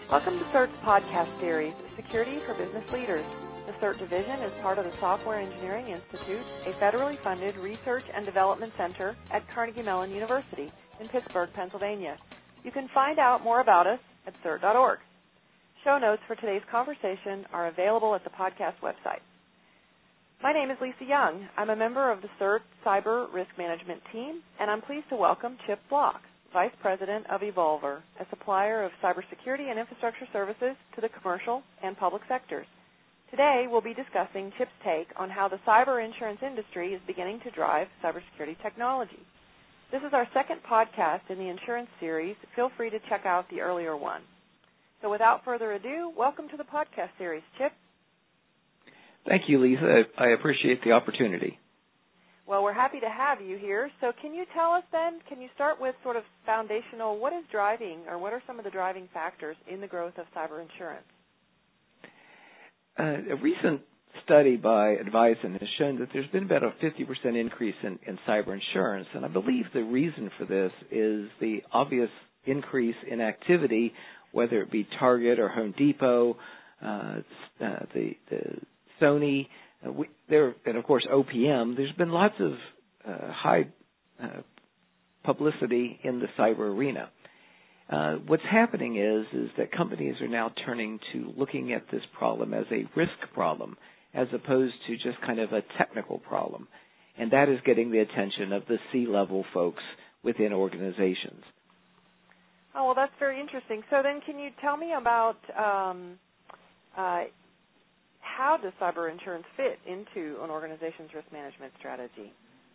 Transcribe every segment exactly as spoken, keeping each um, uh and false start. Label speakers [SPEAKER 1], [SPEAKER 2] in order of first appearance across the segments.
[SPEAKER 1] Welcome to CERT's podcast series, Security for Business Leaders. The CERT division is part of the Software Engineering Institute, a federally funded research and development center at Carnegie Mellon University in Pittsburgh, Pennsylvania. You can find out more about us at cert dot org. Show notes for today's conversation are available at the podcast website. My name is Lisa Young. I'm a member of the CERT Cyber Risk Management team, and I'm pleased to welcome Chip Block, Vice President of Evolver, a supplier of cybersecurity and infrastructure services to the commercial and public sectors. Today, we'll be discussing Chip's take on how the cyber insurance industry is beginning to drive cybersecurity technology. This is our second podcast in the insurance series. Feel free to check out the earlier one. So without further ado, welcome to the podcast series, Chip.
[SPEAKER 2] Thank you, Lisa. I appreciate the opportunity.
[SPEAKER 1] Well, we're happy to have you here. So can you tell us then, can you start with sort of foundational, what is driving or what are some of the driving factors in the growth of cyber insurance?
[SPEAKER 2] Uh, a recent study by Advisen has shown that there's been about a fifty percent increase in, in cyber insurance, and I believe the reason for this is the obvious increase in activity, whether it be Target or Home Depot, uh, uh, the, the Sony, Uh, we, there, and of course O P M. There's been lots of uh, high uh, publicity in the cyber arena. Uh, what's happening is is that companies are now turning to looking at this problem as a risk problem, as opposed to just kind of a technical problem, and that is getting the attention of the C-level folks within organizations.
[SPEAKER 1] Oh, well, that's very interesting. So then, can you tell me about um, uh, how does cyber insurance fit into an organization's risk management strategy?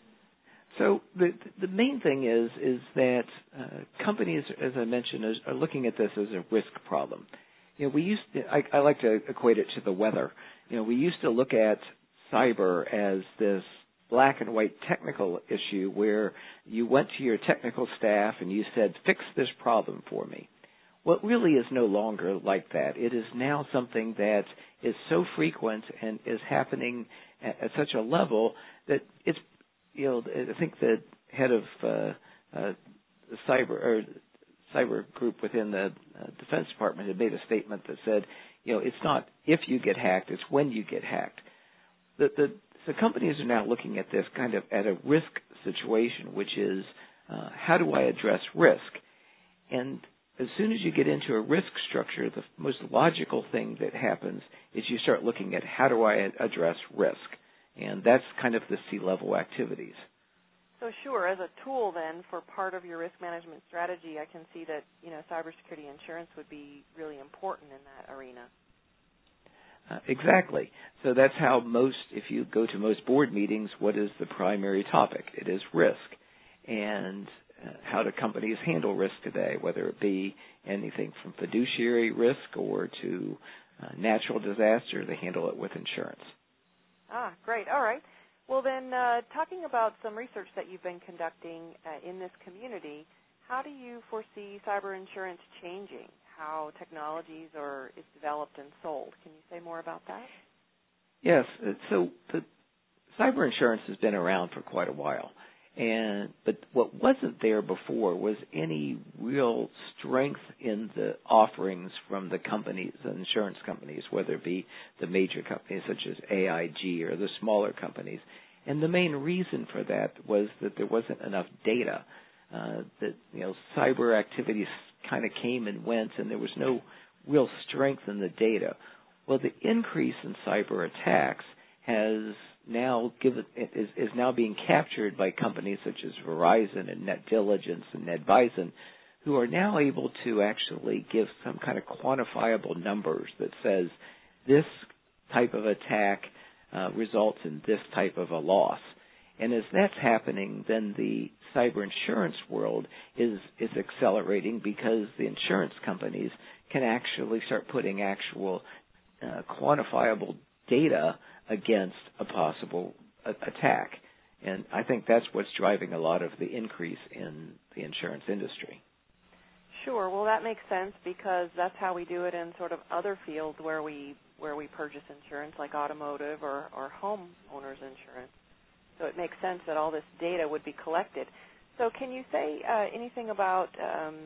[SPEAKER 2] So the the main thing is is that uh, companies, as I mentioned, is, are looking at this as a risk problem. You know, we used to, I, I like to equate it to the weather. You know, we used to look at cyber as this black and white technical issue where you went to your technical staff and you said, "Fix this problem for me." Well, it really is no longer like that. It is now something that is so frequent and is happening at, at such a level that it's, you know, I think the head of uh, uh, the cyber or cyber group within the uh, Defense Department had made a statement that said, you know, it's not if you get hacked, it's when you get hacked. The, the, so companies are now looking at this kind of at a risk situation, which is uh, how do I address risk? And as soon as you get into a risk structure, the most logical thing that happens is you start looking at how do I address risk, and that's kind of the C-level activities.
[SPEAKER 1] So sure, as a tool then for part of your risk management strategy, I can see that, you know, cybersecurity insurance would be really important in that arena.
[SPEAKER 2] Uh, exactly. So that's how most, if you go to most board meetings, what is the primary topic? It is risk. And Uh, how do companies handle risk today, whether it be anything from fiduciary risk or to uh, natural disaster, they handle it with insurance.
[SPEAKER 1] Ah, great. All right. Well, then, uh, talking about some research that you've been conducting uh, in this community, how do you foresee cyber insurance changing, how technologies are is developed and sold? Can you say more about that?
[SPEAKER 2] Yes. So the cyber insurance has been around for quite a while. And but what wasn't there before was any real strength in the offerings from the companies, the insurance companies, whether it be the major companies such as A I G or the smaller companies. And the main reason for that was that there wasn't enough data. Uh, that you know, cyber activities kind of came and went, and there was no real strength in the data. Well, the increase in cyber attacks has now given is, is now being captured by companies such as Verizon and NetDiligence and NetBison, who are now able to actually give some kind of quantifiable numbers that says this type of attack uh, results in this type of a loss. And as that's happening, then the cyber insurance world is is accelerating because the insurance companies can actually start putting actual uh, quantifiable data against a possible uh, attack. And I think that's what's driving a lot of the increase in the insurance industry.
[SPEAKER 1] Sure. Well, that makes sense because that's how we do it in sort of other fields where we where we purchase insurance, like automotive or, or homeowners insurance. So it makes sense that all this data would be collected. So can you say uh, anything about um,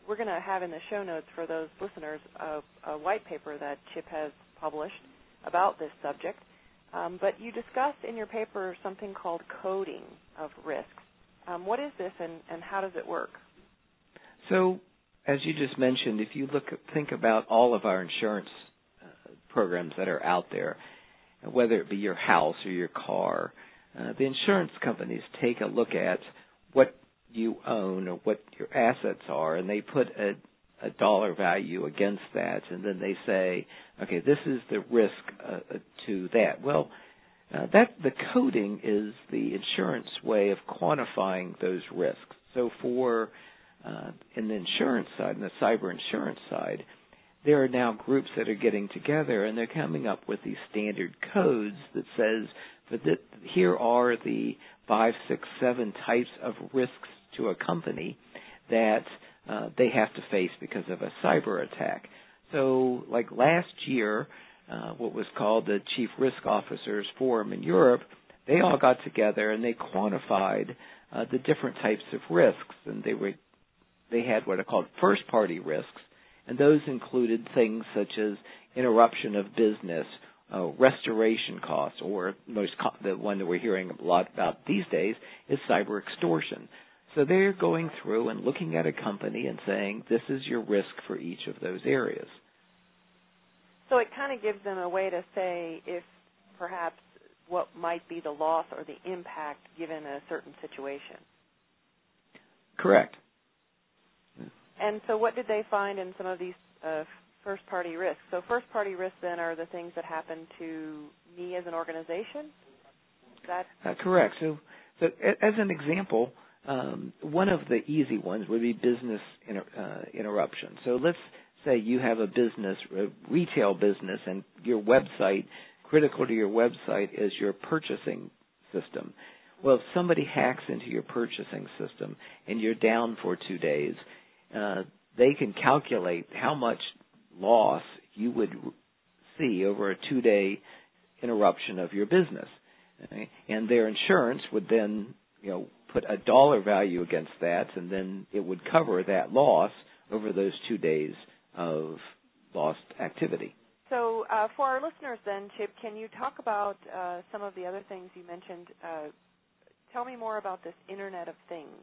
[SPEAKER 1] we're going to have in the show notes for those listeners a, a white paper that Chip has published about this subject. Um, but you discussed in your paper something called coding of risks. Um, what is this, and, and how does it work?
[SPEAKER 2] So, as you just mentioned, if you look, think about all of our insurance uh, programs that are out there, whether it be your house or your car, uh, the insurance companies take a look at what you own or what your assets are, and they put a, a dollar value against that, and then they say, okay, this is the risk uh, to that. Well, uh, that the coding is the insurance way of quantifying those risks. So for uh, in the insurance side, in the cyber insurance side, there are now groups that are getting together, and they're coming up with these standard codes that says, but that here are the five, six, seven types of risks to a company that uh, they have to face because of a cyber attack. So, like last year, uh, what was called the Chief Risk Officers Forum in Europe, they all got together and they quantified uh, the different types of risks, and they were they had what are called first-party risks, and those included things such as interruption of business, uh, restoration costs, or most co- the one that we're hearing a lot about these days is cyber extortion. So they're going through and looking at a company and saying, this is your risk for each of those areas.
[SPEAKER 1] So it kind of gives them a way to say if perhaps what might be the loss or the impact given a certain situation.
[SPEAKER 2] Correct.
[SPEAKER 1] And so what did they find in some of these uh, first-party risks? So first-party risks, then, are the things that happen to me as an organization? Is that
[SPEAKER 2] uh, correct. So, so as an example, um, one of the easy ones would be business inter, uh, interruption. So let's say you have a business, a retail business, and your website, critical to your website is your purchasing system. Well, if somebody hacks into your purchasing system and you're down for two days, Uh, they can calculate how much loss you would see over a two-day interruption of your business. Okay? And their insurance would then, you know, put a dollar value against that, and then it would cover that loss over those two days of lost activity.
[SPEAKER 1] So uh, for our listeners then, Chip, can you talk about uh, some of the other things you mentioned? Uh, tell me more about this Internet of Things.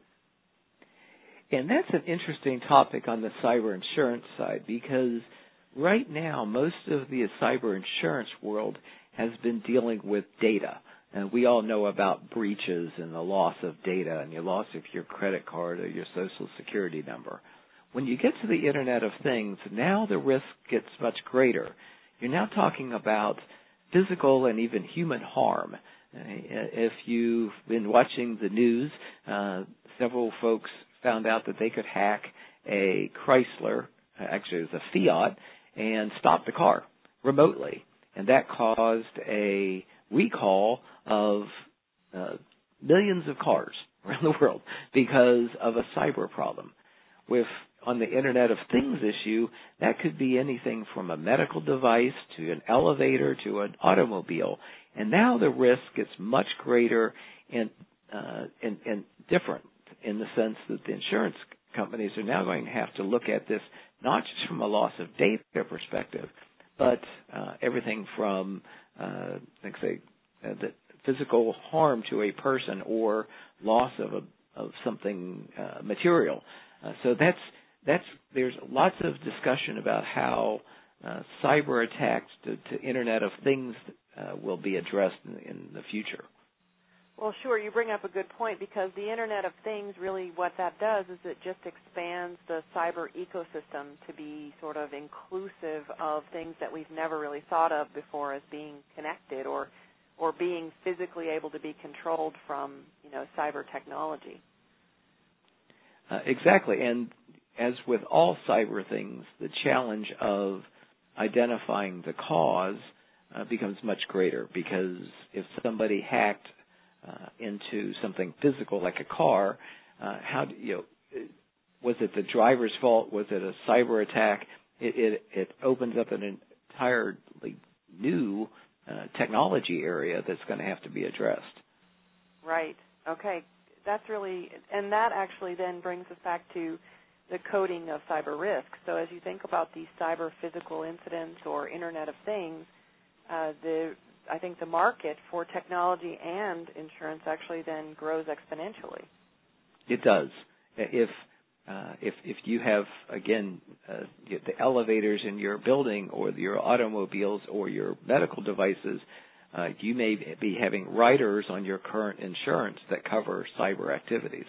[SPEAKER 2] And that's an interesting topic on the cyber insurance side, because right now most of the cyber insurance world has been dealing with data. And we all know about breaches and the loss of data and your loss of your credit card or your social security number. When you get to the Internet of Things, now the risk gets much greater. You're now talking about physical and even human harm. If you've been watching the news, uh, several folks found out that they could hack a Chrysler, actually it was a Fiat, and stop the car remotely. And that caused a recall of uh, millions of cars around the world because of a cyber problem. With on the Internet of Things issue, that could be anything from a medical device to an elevator to an automobile. And now the risk gets much greater and, uh, and, and different, in the sense that the insurance companies are now going to have to look at this not just from a loss of data perspective, but uh, everything from, uh, like say, uh, the physical harm to a person or loss of a, of something uh, material. Uh, so that's that's there's lots of discussion about how uh, cyber attacks to, to Internet of Things uh, will be addressed in, in the future.
[SPEAKER 1] Well, sure, you bring up a good point, because the Internet of Things, really what that does is it just expands the cyber ecosystem to be sort of inclusive of things that we've never really thought of before as being connected or or being physically able to be controlled from, you know, cyber technology.
[SPEAKER 2] Uh, exactly, and as with all cyber things, the challenge of identifying the cause uh, becomes much greater, because if somebody hacked Uh, into something physical like a car, uh, how do, you know, was it the driver's fault? Was it a cyber attack? It, it, it opens up an entirely new uh, technology area that's going to have to be addressed.
[SPEAKER 1] Right. Okay. That's really, and that actually then brings us back to the coding of cyber risk. So as you think about these cyber physical incidents or Internet of Things, uh, the I think the market for technology and insurance actually then grows exponentially.
[SPEAKER 2] It does. If uh, if if you have again uh, the elevators in your building or your automobiles or your medical devices, uh, you may be having riders on your current insurance that cover cyber activities.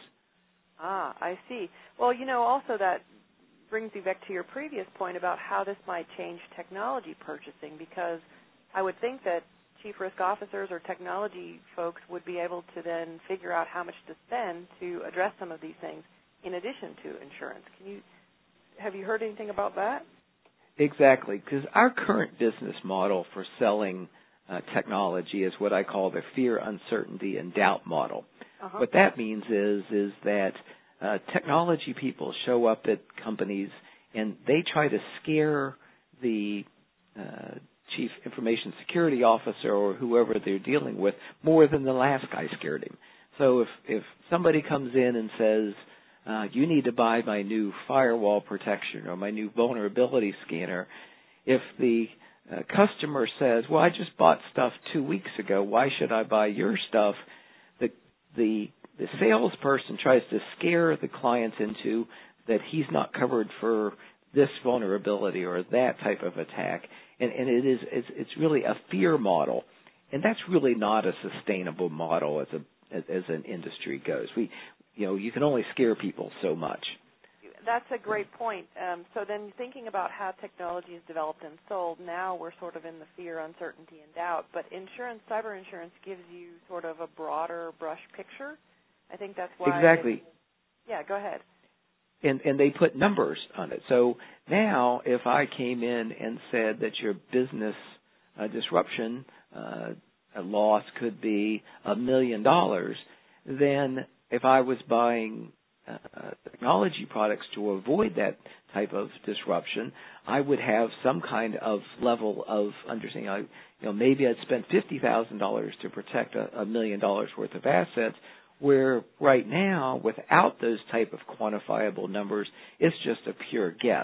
[SPEAKER 1] Ah, I see. Well, you know, also that brings me back to your previous point about how this might change technology purchasing, because I would think that chief risk officers or technology folks would be able to then figure out how much to spend to address some of these things in addition to insurance. Can you have you heard anything about that?
[SPEAKER 2] Exactly, because our current business model for selling uh, technology is what I call the fear, uncertainty, and doubt model. Uh-huh. What that means is is that uh, technology people show up at companies and they try to scare the uh, chief information security officer or whoever they're dealing with more than the last guy scared him. So if, if somebody comes in and says, uh, you need to buy my new firewall protection or my new vulnerability scanner, if the uh, customer says, well, I just bought stuff two weeks ago, why should I buy your stuff? The, the, the salesperson tries to scare the clients into that he's not covered for this vulnerability or that type of attack. And, and it is, it's, it's really a fear model, and that's really not a sustainable model as a as, as an industry goes. We, you know, you can only scare people so much.
[SPEAKER 1] That's a great point. Um, so then, thinking about how technology is developed and sold, now we're sort of in the fear, uncertainty, and doubt. But insurance, cyber insurance, gives you sort of a broader brush picture. I think that's why.
[SPEAKER 2] Exactly.
[SPEAKER 1] Yeah. Go ahead.
[SPEAKER 2] And, and they put numbers on it. So now if I came in and said that your business uh, disruption uh, a loss could be a million dollars, then if I was buying uh, technology products to avoid that type of disruption, I would have some kind of level of understanding. I, you know, maybe I'd spend fifty thousand dollars to protect a, a million dollars worth of assets, where right now, without those type of quantifiable numbers, it's just a pure guess.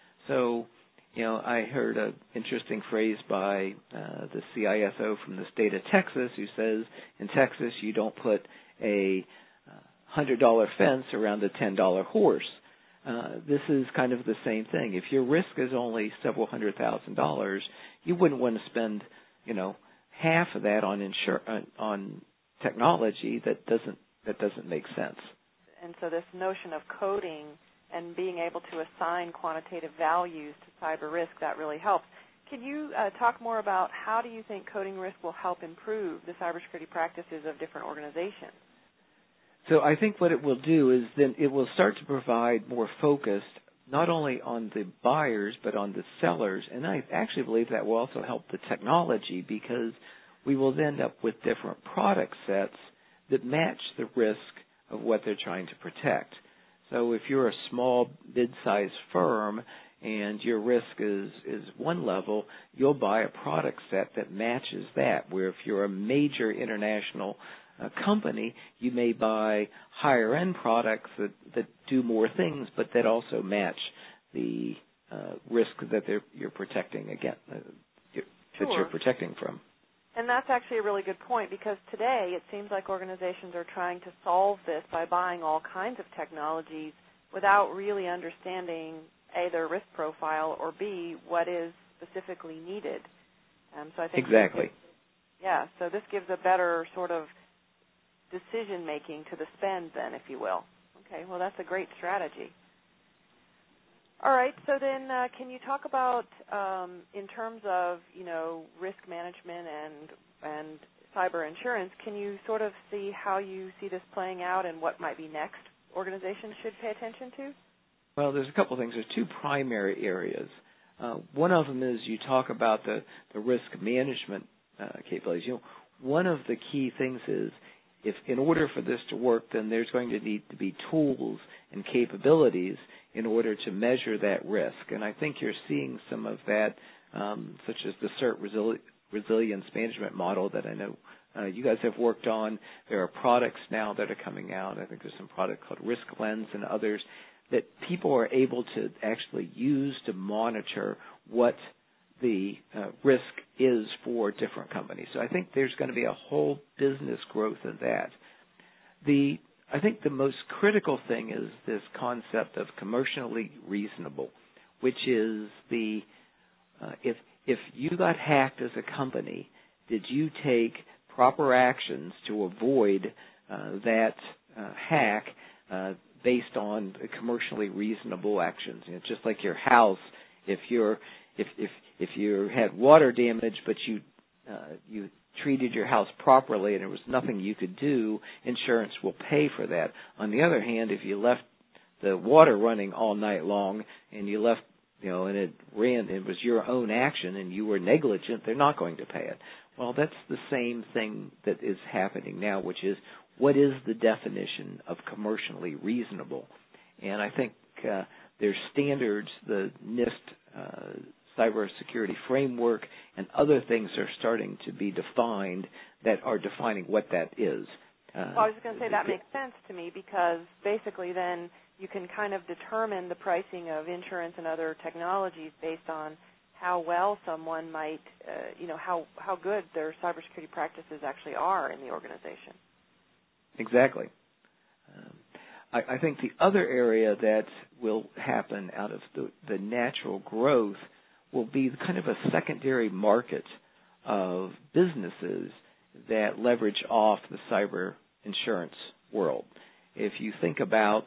[SPEAKER 2] So, you know, I heard an interesting phrase by uh, the C I S O from the state of Texas who says, in Texas, you don't put a one hundred dollar fence around a ten dollar horse. Uh, this is kind of the same thing. If your risk is only several hundred thousand dollars, you wouldn't want to spend, you know, half of that on insur- on technology that doesn't that doesn't make sense.
[SPEAKER 1] And so this notion of coding and being able to assign quantitative values to cyber risk, that really helps. Can you uh, talk more about how do you think coding risk will help improve the cybersecurity practices of different organizations?
[SPEAKER 2] So I think what it will do is then it will start to provide more focus not only on the buyers but on the sellers, and I actually believe that will also help the technology, because we will end up with different product sets that match the risk of what they're trying to protect. So if you're a small, mid-sized firm and your risk is, is one level, you'll buy a product set that matches that, where if you're a major international uh, company, you may buy higher-end products that, that do more things, but that also match the uh, risk that they're, you're protecting against, uh, you're,
[SPEAKER 1] sure.
[SPEAKER 2] that you're protecting from.
[SPEAKER 1] And that's actually a really good point, because today it seems like organizations are trying to solve this by buying all kinds of technologies without really understanding, A, their risk profile, or B, what is specifically needed. Um, so I think
[SPEAKER 2] exactly.
[SPEAKER 1] Gives, yeah, so this gives a better sort of decision-making to the spend then, if you will. Okay, well, that's a great strategy. All right, so then uh, can you talk about, um, in terms of, you know, risk management and and cyber insurance, can you sort of see how you see this playing out and what might be next organizations should pay attention to?
[SPEAKER 2] Well, there's a couple of things. There's two primary areas. Uh, one of them is you talk about the, the risk management uh, capabilities. You know, one of the key things is if in order for this to work, then there's going to need to be tools and capabilities in order to measure that risk. And I think you're seeing some of that, um, such as the CERT resili- resilience management model that I know uh, you guys have worked on. There are products now that are coming out. I think there's some product called Risk Lens and others that people are able to actually use to monitor what the uh, risk is for different companies. So I think there's going to be a whole business growth of that. The I think the most critical thing is this concept of commercially reasonable, which is the uh, if if you got hacked as a company, did you take proper actions to avoid uh, that uh, hack uh, based on commercially reasonable actions? You know, just like your house, if you're if if if you had water damage, but you uh, you treated your house properly and there was nothing you could do, insurance will pay for that. On the other hand, if you left the water running all night long and you left, you know, and it ran, it was your own action and you were negligent, they're not going to pay it. Well, that's the same thing that is happening now, which is what is the definition of commercially reasonable? And I think uh, there's standards, the NIST uh, cybersecurity framework and other things are starting to be defined that are defining what that is. Uh,
[SPEAKER 1] well, I was going to say that makes sense to me because basically then you can kind of determine the pricing of insurance and other technologies based on how well someone might, uh, you know, how, how good their cybersecurity practices actually are in the organization.
[SPEAKER 2] Exactly. Um, I, I think the other area that will happen out of the, the natural growth will be kind of a secondary market of businesses that leverage off the cyber insurance world. If you think about,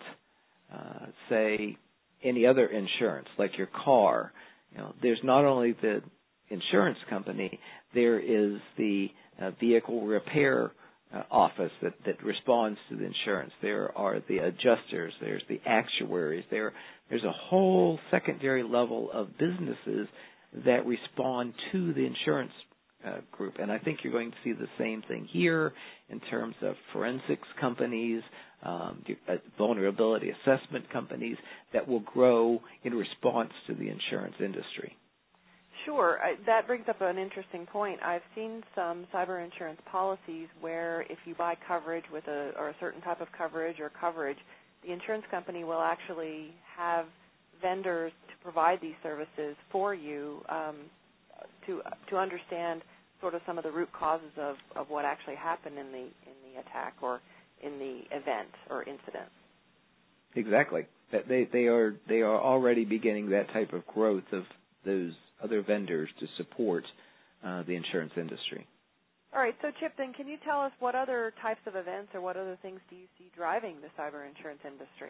[SPEAKER 2] uh, say, any other insurance, like your car, you know, there's not only the insurance company, there is the uh, vehicle repair uh, office that, that responds to the insurance. There are the adjusters, there's the actuaries, there There's a whole secondary level of businesses that respond to the insurance uh, group. And I think you're going to see the same thing here in terms of forensics companies, um, vulnerability assessment companies that will grow in response to the insurance industry.
[SPEAKER 1] Sure. I, that brings up an interesting point. I've seen some cyber insurance policies where if you buy coverage with a, or a certain type of coverage or coverage, the insurance company will actually have vendors to provide these services for you um, to to understand sort of some of the root causes of, of what actually happened in the in the attack or in the event or incident.
[SPEAKER 2] Exactly. That they they are they are already beginning that type of growth of those other vendors to support uh, the insurance industry.
[SPEAKER 1] All right, so Chip, then can you tell us what other types of events or what other things do you see driving the cyber insurance industry?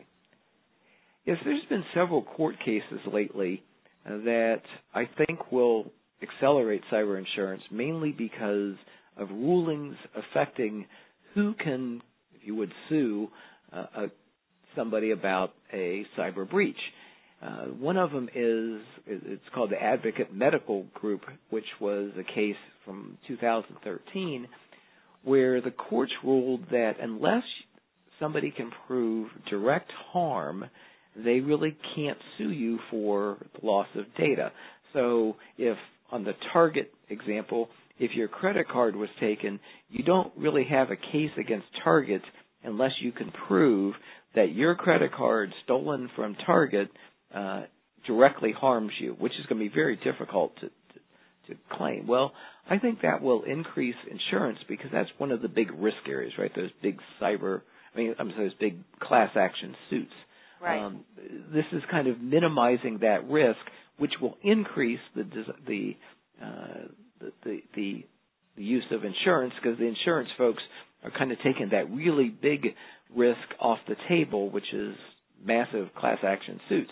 [SPEAKER 2] Yes, there's been several court cases lately uh, that I think will accelerate cyber insurance, mainly because of rulings affecting who can, if you would, sue uh, a, somebody about a cyber breach. Uh, one of them is, it's called the Advocate Medical Group, which was a case from two thousand thirteen where the courts ruled that unless somebody can prove direct harm, they really can't sue you for the loss of data. So if, on the Target example, if your credit card was taken, you don't really have a case against Target unless you can prove that your credit card stolen from Target Uh, directly harms you, which is going to be very difficult to, to, to claim. Well, I think that will increase insurance because that's one of the big risk areas, right? Those big cyber, I mean, I'm sorry, those big class action suits.
[SPEAKER 1] Right.
[SPEAKER 2] Um, this is kind of minimizing that risk, which will increase the the uh, the, the, the the use of insurance because the insurance folks are kind of taking that really big risk off the table, which is massive class action suits.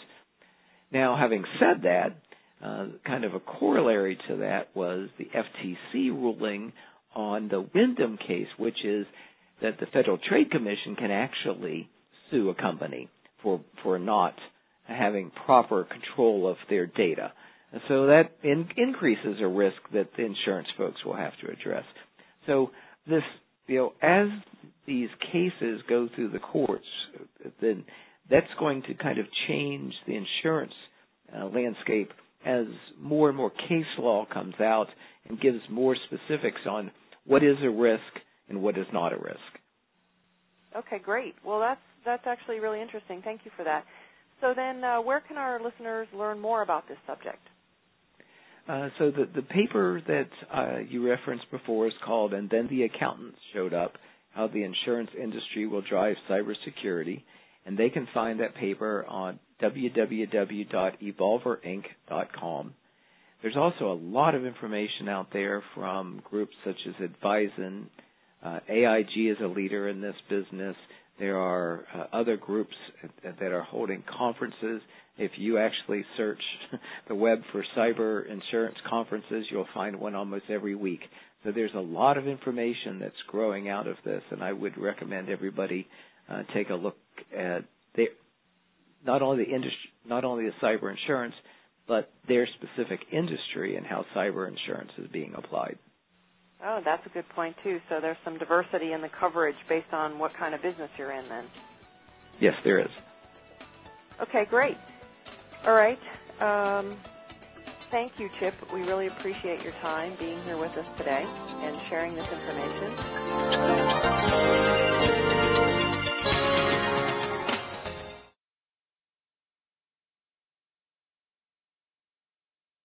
[SPEAKER 2] Now, having said that, uh, kind of a corollary to that was the F T C ruling on the Wyndham case, which is that the Federal Trade Commission can actually sue a company for for not having proper control of their data. And so that in, increases a risk that the insurance folks will have to address. So this, you know, as these cases go through the courts, then that's going to kind of change the insurance uh, landscape as more and more case law comes out and gives more specifics on what is a risk and what is not a risk.
[SPEAKER 1] Okay, great. Well, that's that's actually really interesting. Thank you for that. So then uh, where can our listeners learn more about this subject?
[SPEAKER 2] Uh, so the, the paper that uh, you referenced before is called And Then the Accountants Showed Up, How the Insurance Industry Will Drive Cybersecurity. And they can find that paper on w w w dot evolver inc dot com. There's also a lot of information out there from groups such as Advisen. Uh, A I G is a leader in this business. There are uh, other groups that are holding conferences. If you actually search the web for cyber insurance conferences, you'll find one almost every week. So there's a lot of information that's growing out of this, and I would recommend everybody uh, take a look at their, not only the industry, not only the cyber insurance, but their specific industry and how cyber insurance is being applied.
[SPEAKER 1] Oh, that's a good point, too. So there's some diversity in the coverage based on what kind of business you're in, then.
[SPEAKER 2] Yes, there is. Okay,
[SPEAKER 1] great. All right. Um, thank you, Chip. We really appreciate your time being here with us today and sharing this information.